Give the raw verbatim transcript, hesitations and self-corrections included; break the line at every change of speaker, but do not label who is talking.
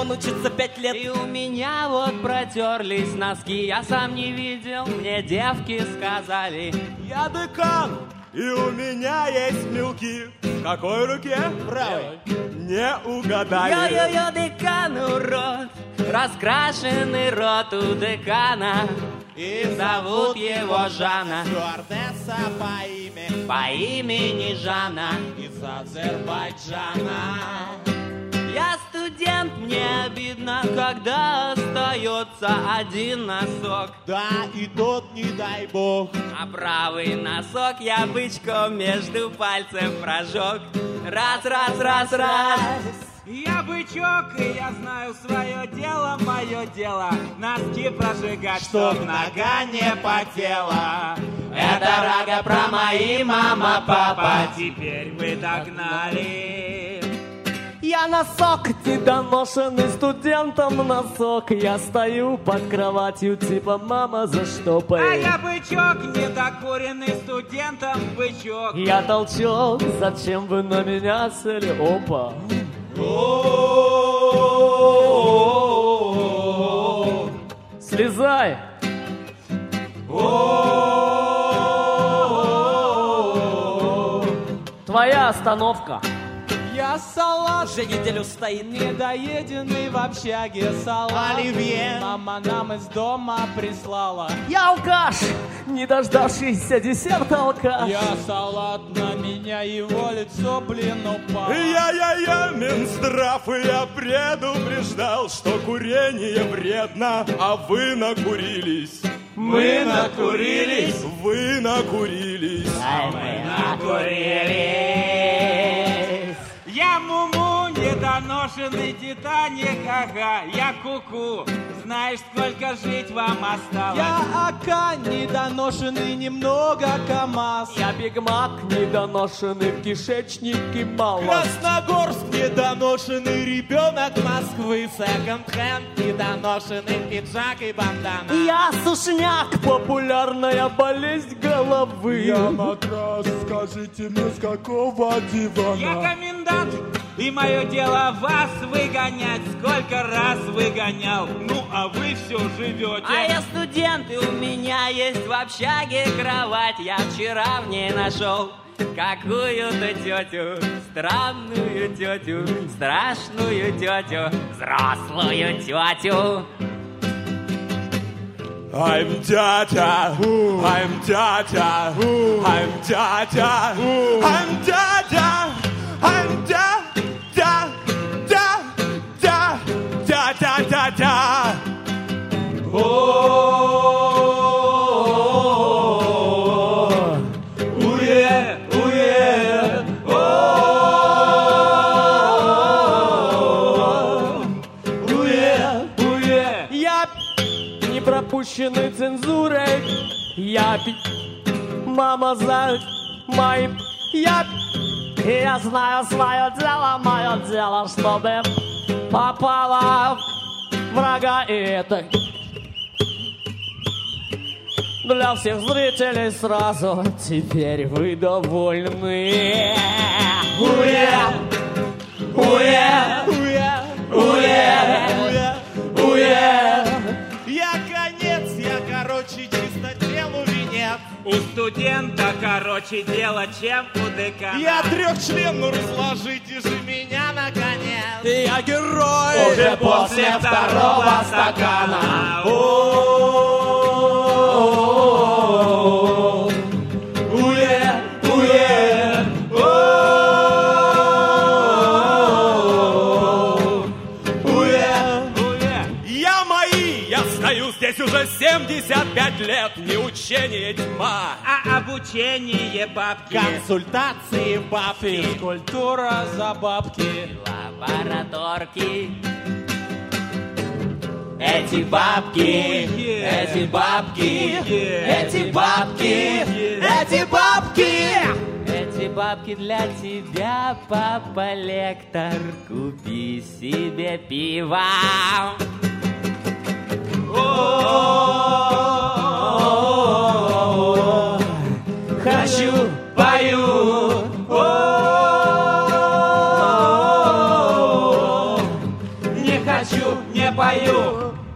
он учится пять лет.
И у меня вот протерлись носки, я сам не видел, мне девки сказали.
Я декан, и у меня есть мелки. В какой руке?
Правой.
Не угадали.
Йо-йо-йо, декан, урод, раскрашенный рот у декана. И зовут его Жанна.
Стюардесса по имени.
По имени Жанна.
Из Азербайджана.
Я студент, мне обидно, когда остается один носок.
Да, и тот, не дай бог.
А правый носок я бычком между пальцев прожег. Раз, раз, раз, раз.
Я бычок, и я знаю свое дело, мое дело. Носки прожигать, чтоб нога не потела.
Это рага про мои мама, папа.
Теперь вы догнали.
Я носок, недоношенный студентом носок. Я стою под кроватью, типа мама
А
заштопай.
я бычок, недокуренный студентом бычок.
Я толчок, зачем вы на меня сели? Опа. Слезай. Твоя остановка.
Я салат, уже неделю стоит недоеденный в общаге салат.
Оливье.
Мама нам из дома прислала.
Я алкаш, не дождавшийся десерта алкаш.
Я салат, на меня его лицо, блин, упало.
Я-я-я, Минздрав, и я предупреждал, что курение вредно, а вы накурились.
Мы накурились.
Вы накурились.
Ай, мы накурились.
Я муму, недоношенный Титаник, ага. Я куку, знаешь, сколько жить вам осталось?
Я Ака, недоношенный немного КамАЗ.
Я бигмак, недоношенный в кишечнике мало.
Красногорск, недоношенный ребенок Москвы. Секонд-хенд, недоношенный пиджак и бандана.
Я сушняк, популярная болезнь головы.
Я матрас, скажите мне, с какого дивана?
Я комендант, и мое дело вас выгонять. Сколько раз выгонял, ну а вы все живете.
А я студент, и у меня есть в общаге кровать. Я вчера в ней нашел какую-то тетю, странную тетю, страшную тетю, взрослую тетю.
I'm дядя, I'm дядя, I'm дядя, I'm дядя, I'm дядя, дядя, дядя, дядя, дядя.
Уе, уе, уе, уе.
Я не пропущенный цензурой. Я пи... Мама знает мои... Я... И я знаю свое дело, мое дело, чтобы попала в врага. И это для всех зрителей сразу. Теперь вы довольны. Уе! Уе!
Уе,
Уе! Уе!
я конец, я короче чисто делу венец.
У студента короче дело, чем у декана.
Я трехчленну, разложите же меня наконец.
Я герой.
Уже после второго стакана.
Уе! Уе!
Я мои, я стою здесь уже семьдесят пять лет, не учение тьма.
А обучение бабки.
Консультации бабки.
Физкультура за бабки.
Лабораторки. Эти бабки, эти бабки, эти бабки, эти бабки. Эти бабки для тебя, папа лектор. Купи себе пиво.
Хочу, пою.
Не хочу, не пою.